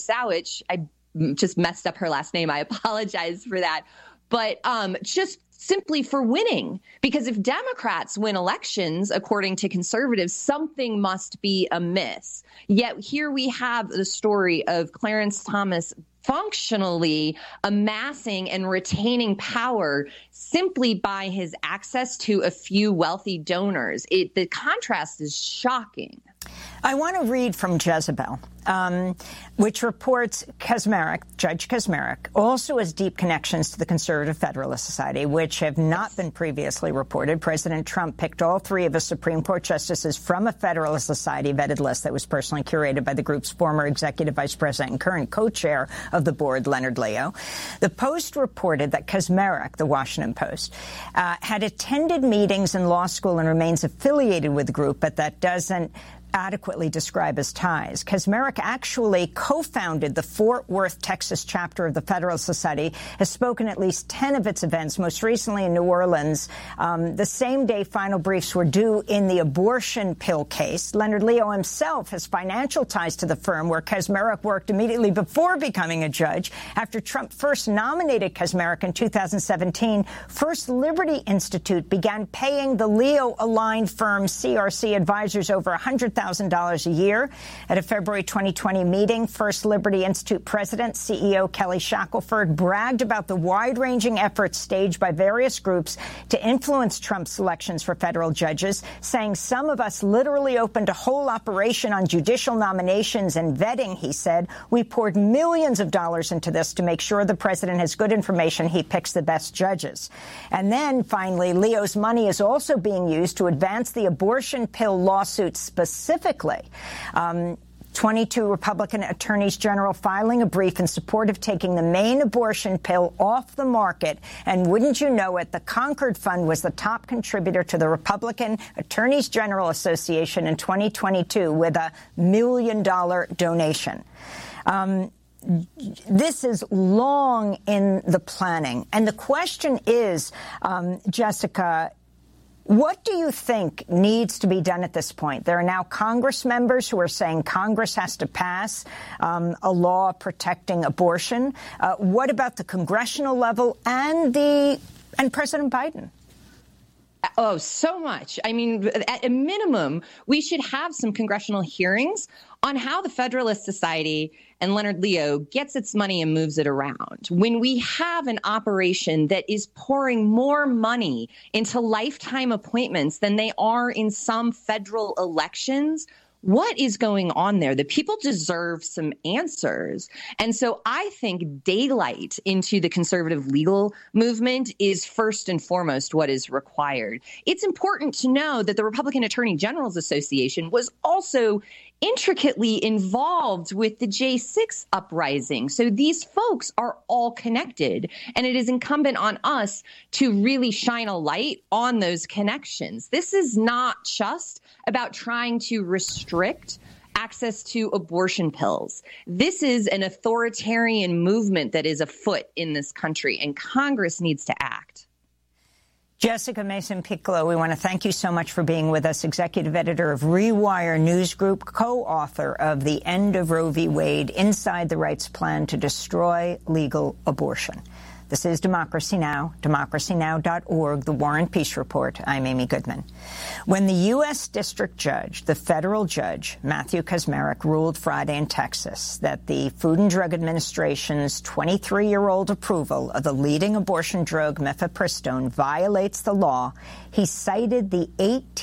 Sowich, I just messed up her last name. I apologize for that. But just simply for winning, because if Democrats win elections, according to conservatives, something must be amiss. Yet here we have the story of Clarence Thomas functionally amassing and retaining power simply by his access to a few wealthy donors. The contrast is shocking. I want to read from Jezebel, which reports Judge Kaczmarek also has deep connections to the Conservative Federalist Society, which have not been previously reported. President Trump picked all three of his Supreme Court justices from a Federalist Society vetted list that was personally curated by the group's former executive vice president and current co-chair of the board, Leonard Leo. The Post reported that Kaczmarek, the Washington Post, had attended meetings in law school and remains affiliated with the group, but that doesn't adequately describe his ties. Kaczmarek actually co-founded the Fort Worth, Texas chapter of the Federalist Society, has spoken at least 10 of its events, most recently in New Orleans. The same day final briefs were due in the abortion pill case. Leonard Leo himself has financial ties to the firm where Kaczmarek worked immediately before becoming a judge. After Trump first nominated Kaczmarek in 2017, First Liberty Institute began paying the Leo-aligned firm CRC Advisors over $100,000 a year. At a February 2020 meeting, First Liberty Institute President, CEO Kelly Shackelford bragged about the wide-ranging efforts staged by various groups to influence Trump's selections for federal judges, saying some of us literally opened a whole operation on judicial nominations and vetting, he said. We poured millions of dollars into this to make sure the president has good information. He picks the best judges. And then, finally, Leo's money is also being used to advance the abortion pill lawsuit specifically. 22 Republican attorneys general filing a brief in support of taking the main abortion pill off the market. And wouldn't you know it, the Concord Fund was the top contributor to the Republican Attorneys General Association in 2022 with a $1 million donation. This is long in the planning. And the question is, Jessica, what do you think needs to be done at this point? There are now Congress members who are saying Congress has to pass a law protecting abortion. What about the congressional level and President Biden? Oh, so much. I mean, at a minimum, we should have some congressional hearings on how the Federalist Society and Leonard Leo gets its money and moves it around. When we have an operation that is pouring more money into lifetime appointments than they are in some federal elections, what is going on there? The people deserve some answers. And so I think daylight into the conservative legal movement is first and foremost what is required. It's important to know that the Republican Attorney General's Association was also intricately involved with the J6 uprising. So these folks are all connected, and it is incumbent on us to really shine a light on those connections. This is not just about trying to restrict access to abortion pills. This is an authoritarian movement that is afoot in this country, and Congress needs to act. Jessica Mason-Piccolo, we want to thank you so much for being with us, executive editor of Rewire News Group, co-author of The End of Roe v. Wade, Inside the Right's Plan to Destroy Legal Abortion. This is Democracy Now!, democracynow.org, The War and Peace Report. I'm Amy Goodman. When the U.S. District Judge, the federal judge, Matthew Kaczmarek, ruled Friday in Texas that the Food and Drug Administration's 23-year-old approval of the leading abortion drug mifepristone violates the law, he cited the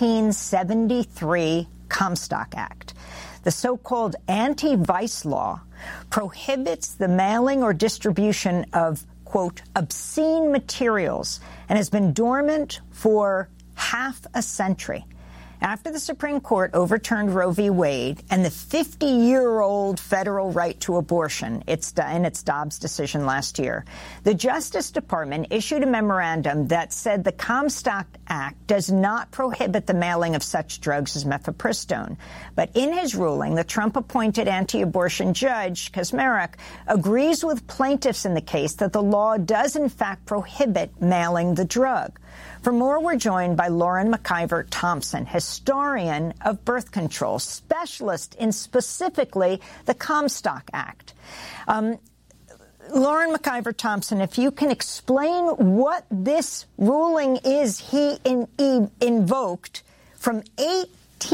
1873 Comstock Act. The so-called anti-vice law prohibits the mailing or distribution of, quote, obscene materials, and has been dormant for half a century. After the Supreme Court overturned Roe v. Wade and the 50-year-old federal right to abortion in its Dobbs decision last year, the Justice Department issued a memorandum that said the Comstock Act does not prohibit the mailing of such drugs as mifepristone. But in his ruling, the Trump-appointed anti-abortion judge, Kaczmarek, agrees with plaintiffs in the case that the law does in fact prohibit mailing the drug. For more, we're joined by Lauren McIver Thompson, historian of birth control, specialist in specifically the Comstock Act. Lauren McIver Thompson, if you can explain what this ruling is he invoked from the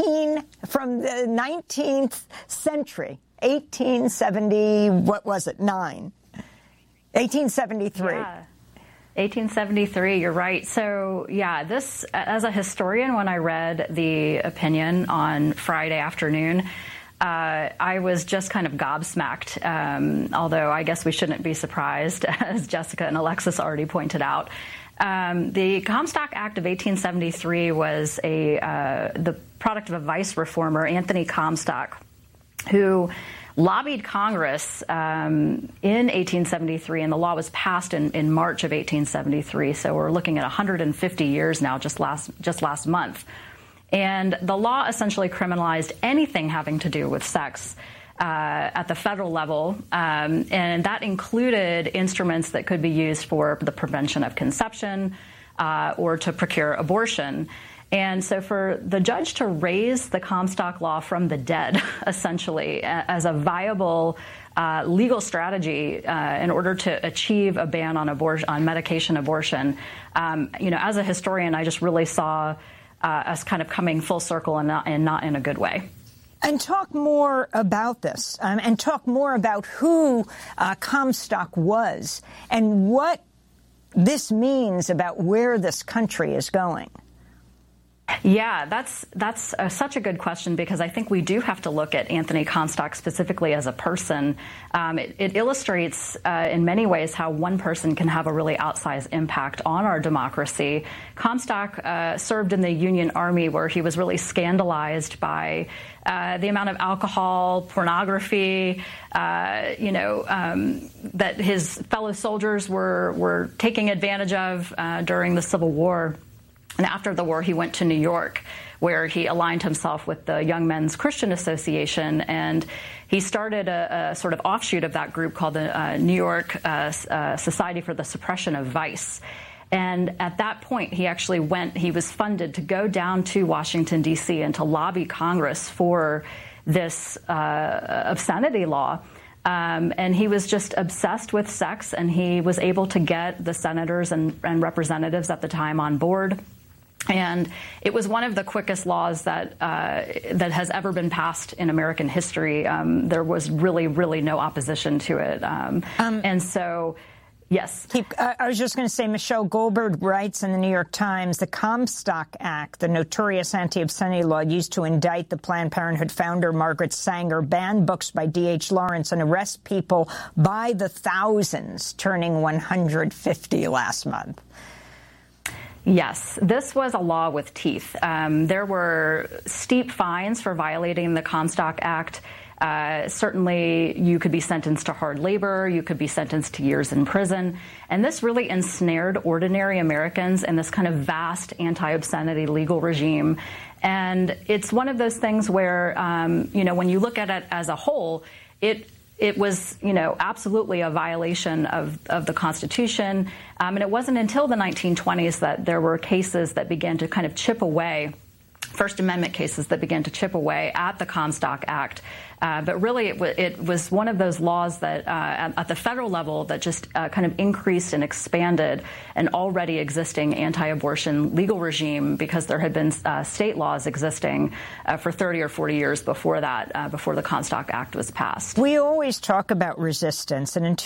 19th century, 1870, what was it, 1873. Yeah. 1873, you're right. So, yeah, this, as a historian, when I read the opinion on Friday afternoon, I was just kind of gobsmacked, although I guess we shouldn't be surprised, as Jessica and Alexis already pointed out. The Comstock Act of 1873 was the product of a vice reformer, Anthony Comstock, who lobbied Congress in 1873, and the law was passed in March of 1873. So we're looking at 150 years now, just last month. And the law essentially criminalized anything having to do with sex at the federal level, and that included instruments that could be used for the prevention of conception or to procure abortion. And so for the judge to raise the Comstock law from the dead, essentially, as a viable legal strategy in order to achieve a ban on abortion, on medication abortion, as a historian, I just really saw us kind of coming full circle and not in a good way. And talk more about this, and talk more about who Comstock was and what this means about where this country is going. Yeah, that's such a good question, because I think we do have to look at Anthony Comstock specifically as a person. It illustrates in many ways how one person can have a really outsized impact on our democracy. Comstock served in the Union Army, where he was really scandalized by the amount of alcohol, pornography, that his fellow soldiers were taking advantage of during the Civil War. And after the war, he went to New York, where he aligned himself with the Young Men's Christian Association, and he started a sort of offshoot of that group called the New York Society for the Suppression of Vice. And at that point, he was funded to go down to Washington, D.C., and to lobby Congress for this obscenity law. And he was just obsessed with sex, and he was able to get the senators and representatives at the time on board. And it was one of the quickest laws that has ever been passed in American history. There was really, really no opposition to it. And so, yes. I was just going to say, Michelle Goldberg writes in the New York Times, the Comstock Act, the notorious anti-obscenity law used to indict the Planned Parenthood founder Margaret Sanger, ban books by D.H. Lawrence, and arrest people by the thousands, turning 150 last month. Yes, this was a law with teeth. There were steep fines for violating the Comstock Act. Certainly, you could be sentenced to hard labor. You could be sentenced to years in prison. And this really ensnared ordinary Americans in this kind of vast anti-obscenity legal regime. And it's one of those things where, when you look at it as a whole, it was, absolutely a violation of the Constitution. And it wasn't until the 1920s that there were cases that began to kind of chip away, First Amendment cases that began to chip away at the Comstock Act. But really, it was one of those laws that at the federal level that just kind of increased and expanded an already existing anti-abortion legal regime, because there had been state laws existing for 30 or 40 years before that, before the Comstock Act was passed. We always talk about resistance. And in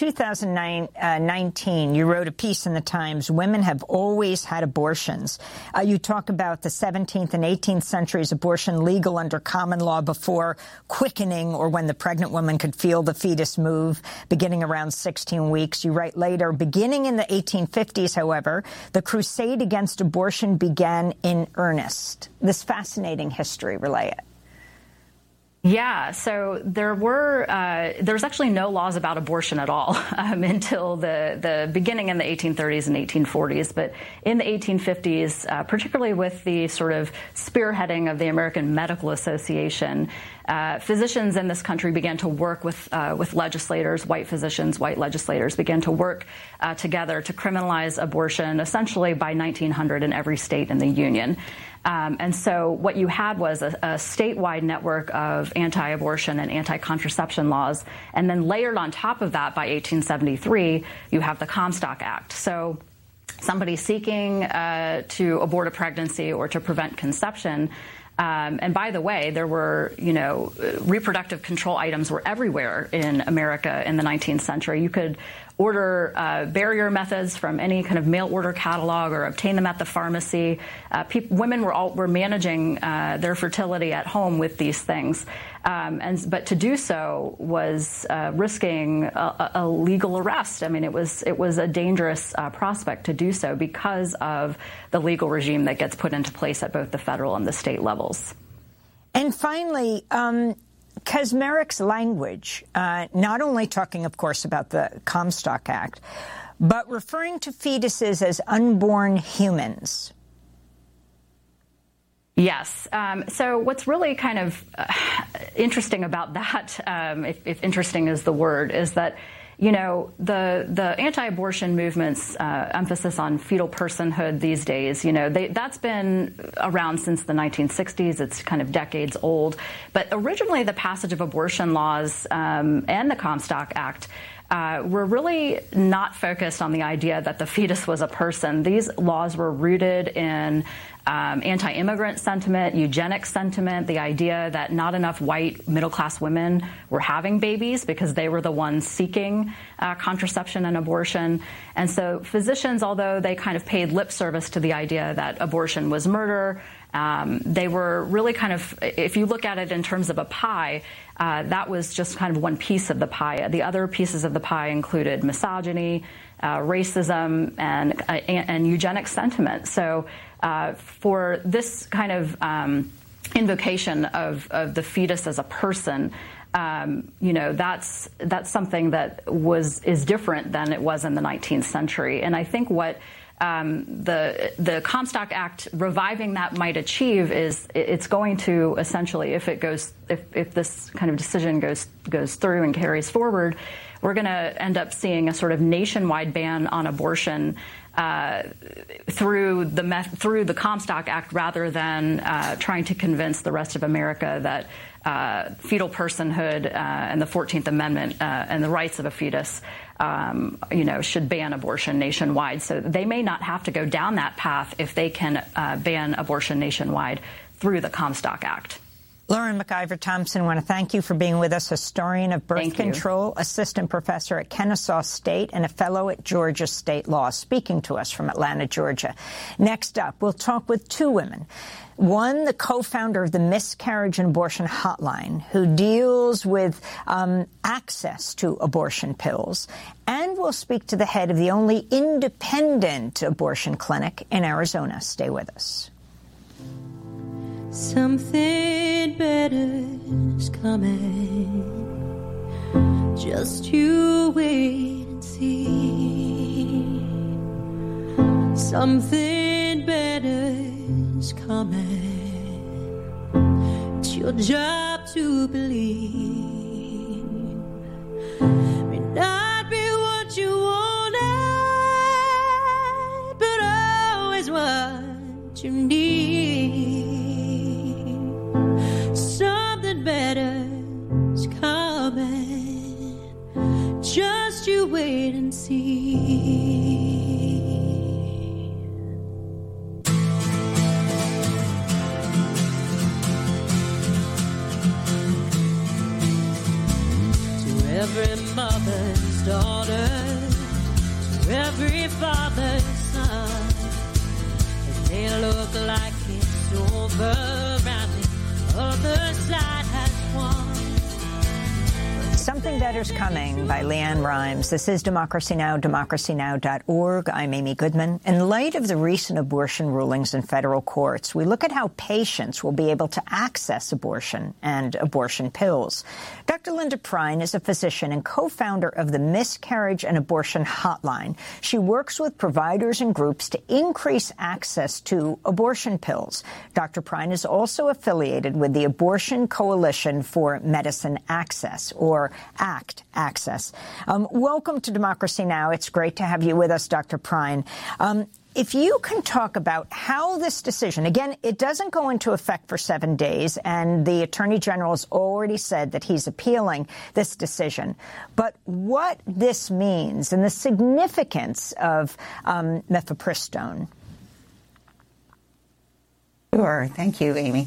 2019, you wrote a piece in the Times, Women Have Always Had Abortions. You talk about the 17th and 18th centuries, abortion legal under common law before quickening, or when the pregnant woman could feel the fetus move, beginning around 16 weeks. You write later, beginning in the 1850s, however, the crusade against abortion began in earnest. This fascinating history, relay it. Yeah, so there's actually no laws about abortion at all until the beginning in the 1830s and 1840s. But in the 1850s, particularly with the sort of spearheading of the American Medical Association, physicians in this country began to work with legislators, white physicians, white legislators began to work together to criminalize abortion essentially by 1900 in every state in the Union. And so what you had was a statewide network of anti-abortion and anti-contraception laws. And then layered on top of that, by 1873, you have the Comstock Act. So somebody seeking to abort a pregnancy or to prevent conception. And by the way, there were, reproductive control items were everywhere in America in the 19th century. You could order barrier methods from any kind of mail order catalog or obtain them at the pharmacy. Women were managing their fertility at home with these things. But to do so was risking a legal arrest. I mean, it was a dangerous prospect to do so because of the legal regime that gets put into place at both the federal and the state levels. And finally, Kacsmeric's language, not only talking, of course, about the Comstock Act, but referring to fetuses as unborn humans. Yes. So what's really kind of interesting about that, if interesting is the word, is that, the anti-abortion movement's emphasis on fetal personhood these days, that's been around since the 1960s. It's kind of decades old. But originally the passage of abortion laws and the Comstock Act were really not focused on the idea that the fetus was a person. These laws were rooted in anti-immigrant sentiment, eugenics sentiment, the idea that not enough white middle-class women were having babies because they were the ones seeking contraception and abortion. And so physicians, although they kind of paid lip service to the idea that abortion was murder, they were really kind of, if you look at it in terms of a pie, that was just kind of one piece of the pie. The other pieces of the pie included misogyny, racism, and eugenics sentiment. So for this kind of invocation of the fetus as a person, that's something that is different than it was in the 19th century. And I think what the Comstock Act reviving that might achieve is it's going to essentially, if this kind of decision goes through and carries forward, we're going to end up seeing a sort of nationwide ban on abortion through the Comstock Act, rather than trying to convince the rest of America that fetal personhood and the 14th Amendment and the rights of a fetus should ban abortion nationwide. So they may not have to go down that path if they can ban abortion nationwide through the Comstock Act. Lauren McIver Thompson, I want to thank you for being with us, historian of birth control, assistant professor at Kennesaw State, and a fellow at Georgia State Law, speaking to us from Atlanta, Georgia. Next up, we'll talk with two women. One, the co-founder of the Miscarriage and Abortion Hotline, who deals with access to abortion pills. And we'll speak to the head of the only independent abortion clinic in Arizona. Stay with us. Something better is coming. Just you wait and see. Something better is coming. It's your job to believe. May not be what you wanted, but always what you need. Something better's coming. Just you wait and see. To every mother's daughter, to every father's son, it may look like it's over and the other side has won, but Something Better's Coming by Leanne Rimes. This is Democracy Now!, democracynow.org. I'm Amy Goodman. In light of the recent abortion rulings in federal courts, we look at how patients will be able to access abortion and abortion pills. Dr. Linda Prine is a physician and co-founder of the Miscarriage and Abortion Hotline. She works with providers and groups to increase access to abortion pills. Dr. Prine is also affiliated with the Abortion Coalition for Medicine Access, or ACT Access. Welcome to Democracy Now! It's great to have you with us, Dr. Prine. If you can talk about how this decision, again, it doesn't go into effect for 7 days, and the Attorney General has already said that he's appealing this decision. But what this means and the significance of mifepristone. Sure. Thank you, Amy.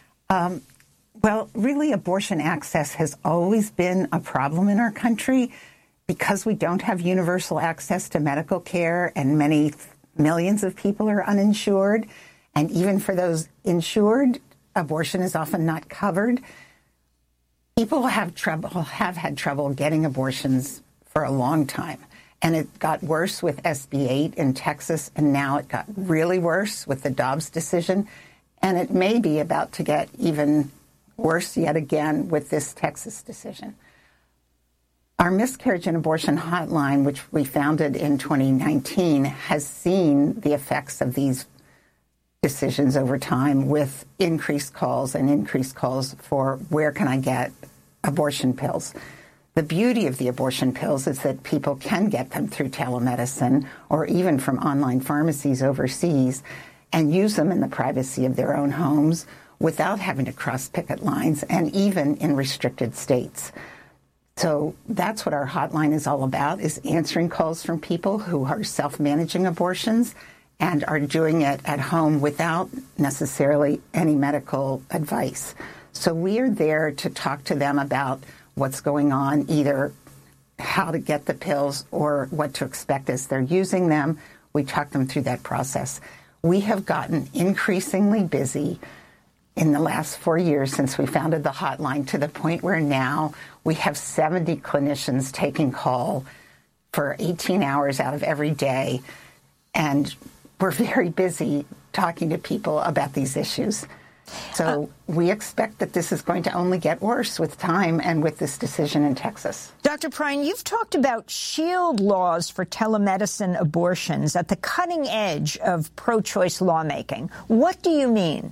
Well, really, abortion access has always been a problem in our country because we don't have universal access to medical care, and many millions of people are uninsured. And even for those insured, abortion is often not covered. People have had trouble getting abortions for a long time. And it got worse with SB 8 in Texas, and now it got really worse with the Dobbs decision. And it may be about to get even worse yet again with this Texas decision. Our Miscarriage and Abortion Hotline, which we founded in 2019, has seen the effects of these decisions over time with increased calls for where can I get abortion pills. The beauty of the abortion pills is that people can get them through telemedicine or even from online pharmacies overseas and use them in the privacy of their own homes without having to cross picket lines, and even in restricted states. So that's what our hotline is all about, is answering calls from people who are self-managing abortions and are doing it at home without necessarily any medical advice. So we are there to talk to them about what's going on, either how to get the pills or what to expect as they're using them. We talk them through that process. We have gotten increasingly busy in the last 4 years since we founded the hotline, to the point where now we have 70 clinicians taking call for 18 hours out of every day. And we're very busy talking to people about these issues. So we expect that this is going to only get worse with time and with this decision in Texas. Dr. Prine, you've talked about shield laws for telemedicine abortions at the cutting edge of pro-choice lawmaking. What do you mean?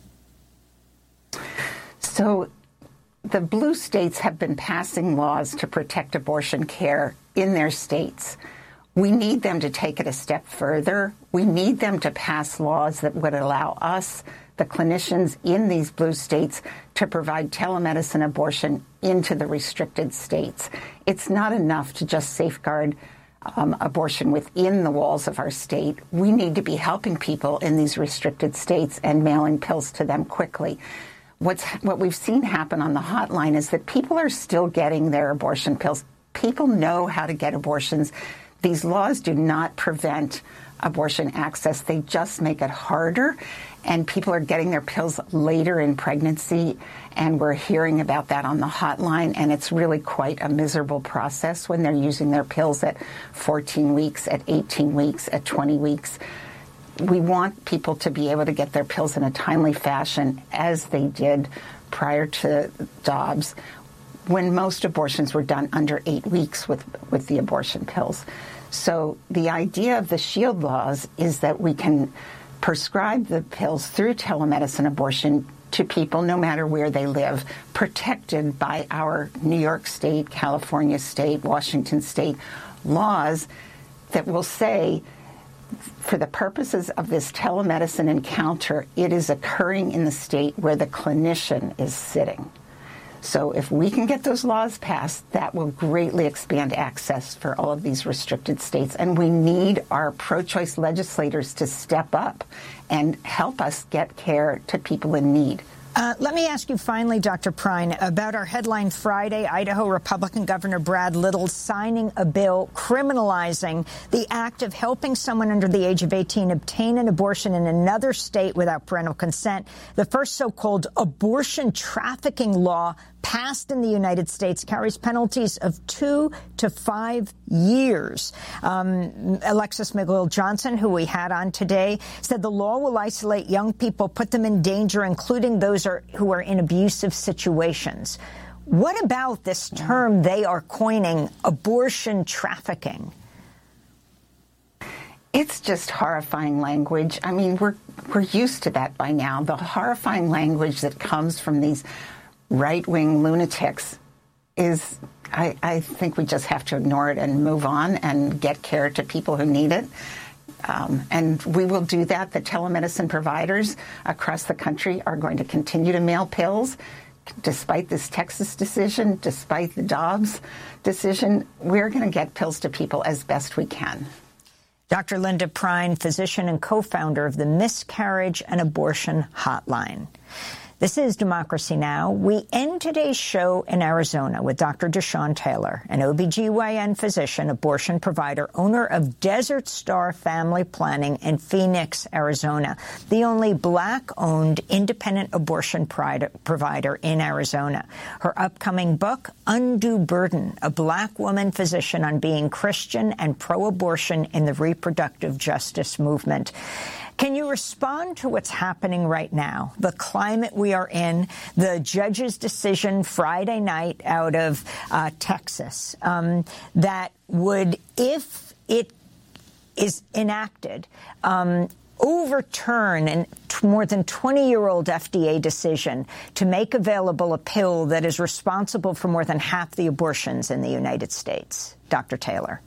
So the blue states have been passing laws to protect abortion care in their states. We need them to take it a step further. We need them to pass laws that would allow us, the clinicians in these blue states, to provide telemedicine abortion into the restricted states. It's not enough to just safeguard abortion within the walls of our state. We need to be helping people in these restricted states and mailing pills to them quickly. What we've seen happen on the hotline is that people are still getting their abortion pills. People know how to get abortions. These laws do not prevent abortion access. They just make it harder, and people are getting their pills later in pregnancy, and we're hearing about that on the hotline, and it's really quite a miserable process when they're using their pills at 14 weeks, at 18 weeks, at 20 weeks. We want people to be able to get their pills in a timely fashion, as they did prior to Dobbs, when most abortions were done under 8 weeks with the abortion pills. So the idea of the shield laws is that we can prescribe the pills through telemedicine abortion to people no matter where they live, protected by our New York State, California State, Washington State laws that will say, for the purposes of this telemedicine encounter, it is occurring in the state where the clinician is sitting. So if we can get those laws passed, that will greatly expand access for all of these restricted states. And we need our pro-choice legislators to step up and help us get care to people in need. Let me ask you finally, Dr. Prine, about our headline Friday. Idaho Republican Governor Brad Little signing a bill criminalizing the act of helping someone under the age of 18 obtain an abortion in another state without parental consent. The first so-called abortion trafficking law passed in the United States, carries penalties of 2 to 5 years. Alexis McGill-Johnson, who we had on today, said the law will isolate young people, put them in danger, including those who are in abusive situations. What about this term they are coining, abortion trafficking? It's just horrifying language. I mean, we're used to that by now. The horrifying language that comes from these right-wing lunatics is, I think we just have to ignore it and move on and get care to people who need it. And we will do that. The telemedicine providers across the country are going to continue to mail pills. Despite this Texas decision, despite the Dobbs decision, we're going to get pills to people as best we can. Dr. Linda Prine, physician and co-founder of the Miscarriage and Abortion Hotline. This is Democracy Now! We end today's show in Arizona with Dr. Deshaun Taylor, an OBGYN physician, abortion provider, owner of Desert Star Family Planning in Phoenix, Arizona, the only Black-owned independent abortion provider in Arizona. Her upcoming book, Undue Burden, a Black woman physician on being Christian and pro-abortion in the reproductive justice movement. Can you respond to what's happening right now, the climate we are in, the judge's decision Friday night out of Texas that would, if it is enacted, overturn a more than 20-year-old FDA decision to make available a pill that is responsible for more than half the abortions in the United States? Dr. Taylor.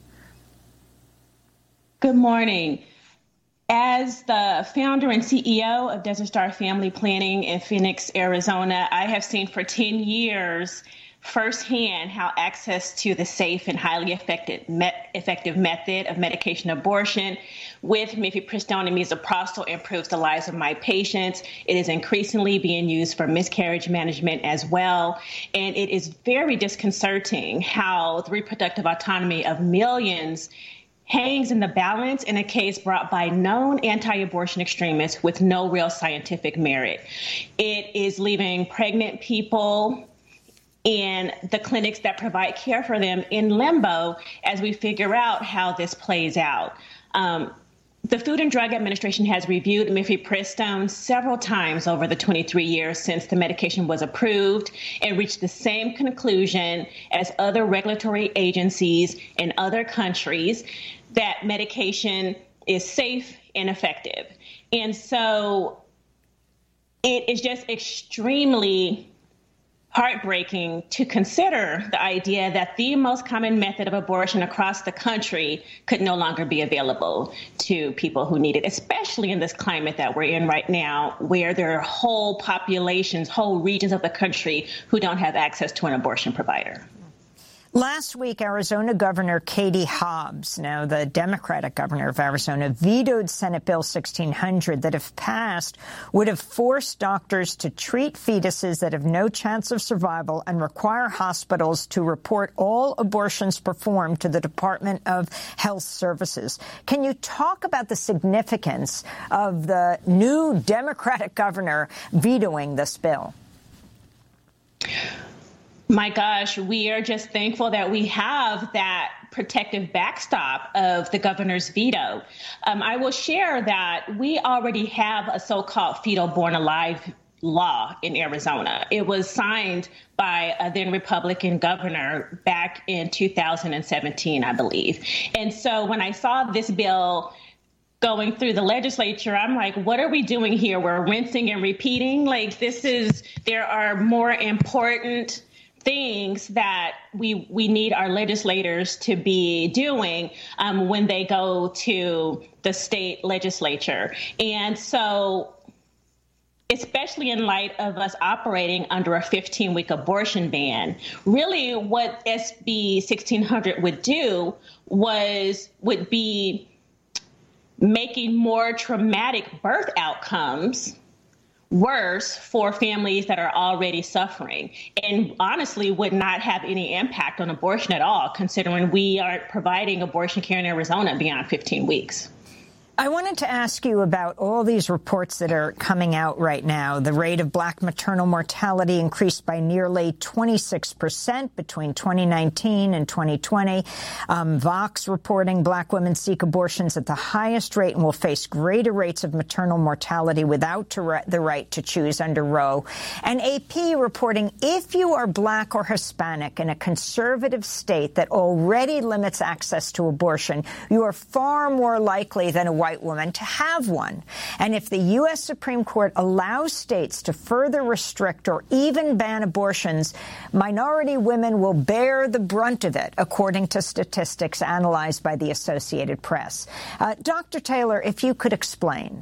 Good morning. As the founder and CEO of Desert Star Family Planning in Phoenix, Arizona, I have seen for 10 years firsthand how access to the safe and highly effective method of medication abortion with mifepristone and misoprostol improves the lives of my patients. It is increasingly being used for miscarriage management as well. And it is very disconcerting how the reproductive autonomy of millions hangs in the balance in a case brought by known anti-abortion extremists with no real scientific merit. It is leaving pregnant people in the clinics that provide care for them in limbo as we figure out how this plays out. The Food and Drug Administration has reviewed mifepristone several times over the 23 years since the medication was approved and reached the same conclusion as other regulatory agencies in other countries, that medication is safe and effective. And so it is just extremely heartbreaking to consider the idea that the most common method of abortion across the country could no longer be available to people who need it, especially in this climate that we're in right now, where there are whole populations, whole regions of the country who don't have access to an abortion provider. Last week, Arizona Governor Katie Hobbs, now the Democratic governor of Arizona, vetoed Senate Bill 1600 that, if passed, would have forced doctors to treat fetuses that have no chance of survival and require hospitals to report all abortions performed to the Department of Health Services. Can you talk about the significance of the new Democratic governor vetoing this bill? My gosh, we are just thankful that we have that protective backstop of the governor's veto. I will share that we already have a so-called fetal born alive law in Arizona. It was signed by a then Republican governor back in 2017, I believe. And so when I saw this bill going through the legislature, I'm like, what are we doing here? We're rinsing and repeating. Like, there are more important things that we need our legislators to be doing when they go to the state legislature. And so, especially in light of us operating under a 15-week abortion ban, really what SB 1600 would do would be making more traumatic birth outcomes worse for families that are already suffering, and honestly would not have any impact on abortion at all, considering we aren't providing abortion care in Arizona beyond 15 weeks. I wanted to ask you about all these reports that are coming out right now. The rate of black maternal mortality increased by nearly 26% between 2019 and 2020. Vox reporting black women seek abortions at the highest rate and will face greater rates of maternal mortality without the right to choose under Roe. And AP reporting if you are black or Hispanic in a conservative state that already limits access to abortion, you are far more likely than a white woman to have one. And if the U.S. Supreme Court allows states to further restrict or even ban abortions, minority women will bear the brunt of it, according to statistics analyzed by the Associated Press. Dr. Taylor, if you could explain.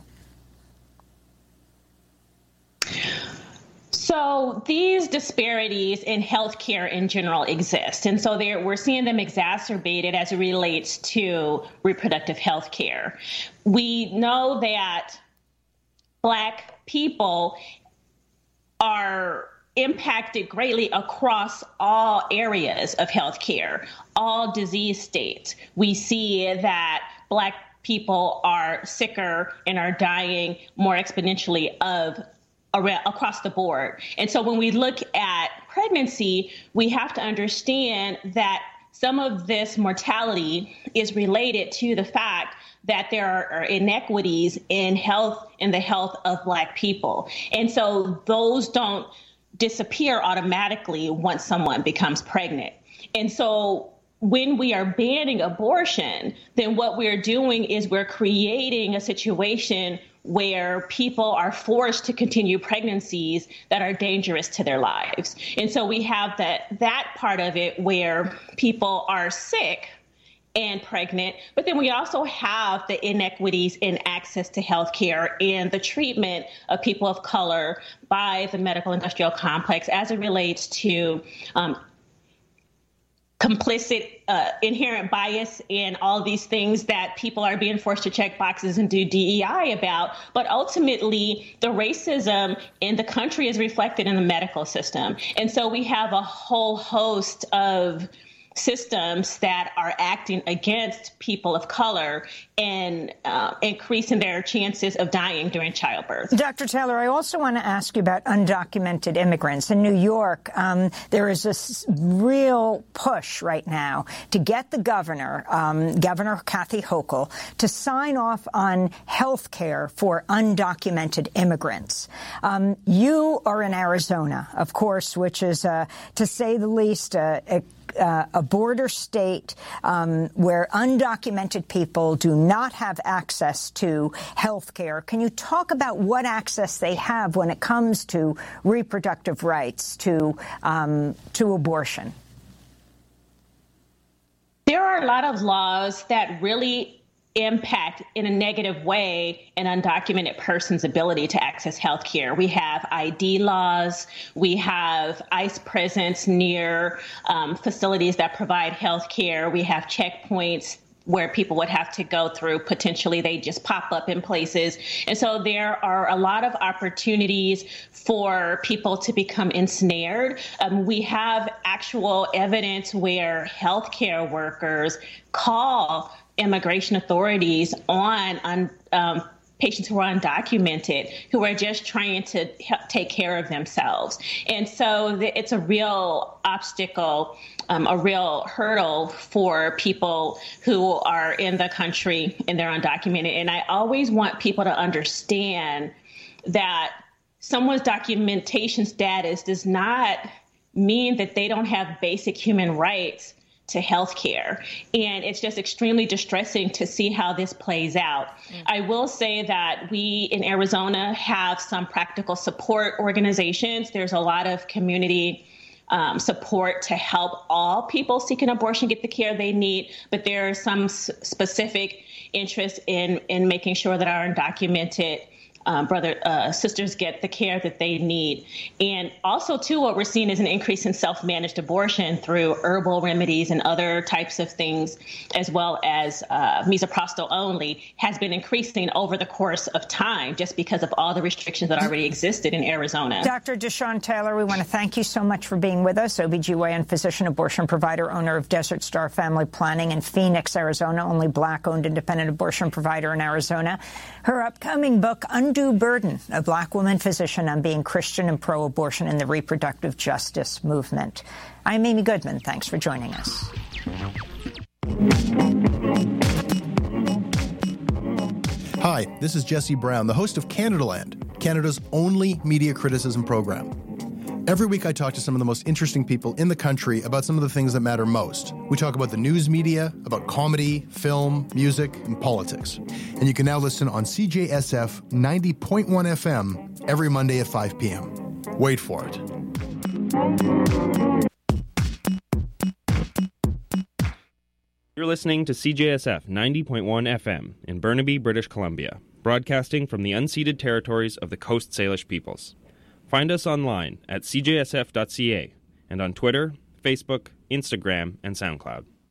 So these disparities in healthcare in general exist. And so we're seeing them exacerbated as it relates to reproductive health care. We know that Black people are impacted greatly across all areas of healthcare, all disease states. We see that Black people are sicker and are dying more exponentially across the board. And so when we look at pregnancy, we have to understand that some of this mortality is related to the fact that there are inequities in the health of Black people. And so those don't disappear automatically once someone becomes pregnant. And so when we are banning abortion, then what we're doing is we're creating a situation where people are forced to continue pregnancies that are dangerous to their lives. And so we have that part of it where people are sick and pregnant, but then we also have the inequities in access to health care and the treatment of people of color by the medical industrial complex as it relates to complicit inherent bias and all these things that people are being forced to check boxes and do DEI about. But ultimately, the racism in the country is reflected in the medical system. And so we have a whole host of systems that are acting against people of color and increasing their chances of dying during childbirth. Dr. Taylor, I also want to ask you about undocumented immigrants. In New York, there is this real push right now to get the governor, Governor Kathy Hochul, to sign off on health care for undocumented immigrants. You are in Arizona, of course, which is, to say the least, a border state where undocumented people do not have access to health care. Can you talk about what access they have when it comes to reproductive rights, to abortion? There are a lot of laws that really impact in a negative way an undocumented person's ability to access health care. We have ID laws. We have ICE presence near facilities that provide health care. We have checkpoints where people would have to go through. Potentially, they just pop up in places. And so there are a lot of opportunities for people to become ensnared. We have actual evidence where healthcare workers call immigration authorities on patients who are undocumented, who are just trying to take care of themselves. And so it's a real obstacle, a real hurdle for people who are in the country and they're undocumented. And I always want people to understand that someone's documentation status does not mean that they don't have basic human rights to health care. And it's just extremely distressing to see how this plays out. I will say that we in Arizona have some practical support organizations. There's a lot of community support to help all people seeking abortion get the care they need. But there are some specific interest in making sure that our undocumented sisters get the care that they need. And also, too, what we're seeing is an increase in self-managed abortion through herbal remedies and other types of things, as well as misoprostol only, has been increasing over the course of time just because of all the restrictions that already existed in Arizona. Dr. Deshawn Taylor, we want to thank you so much for being with us, OBGYN physician, abortion provider, owner of Desert Star Family Planning in Phoenix, Arizona, only Black-owned independent abortion provider in Arizona. Her upcoming book, Undue Burden, a Black woman physician on being Christian and pro-abortion in the reproductive justice movement. I'm Amy Goodman. Thanks for joining us. Hi, this is Jesse Brown, the host of Canadaland, Canada's only media criticism program. Every week I talk to some of the most interesting people in the country about some of the things that matter most. We talk about the news media, about comedy, film, music, and politics. And you can now listen on CJSF 90.1 FM every Monday at 5 p.m. Wait for it. You're listening to CJSF 90.1 FM in Burnaby, British Columbia, broadcasting from the unceded territories of the Coast Salish peoples. Find us online at cjsf.ca and on Twitter, Facebook, Instagram, and SoundCloud.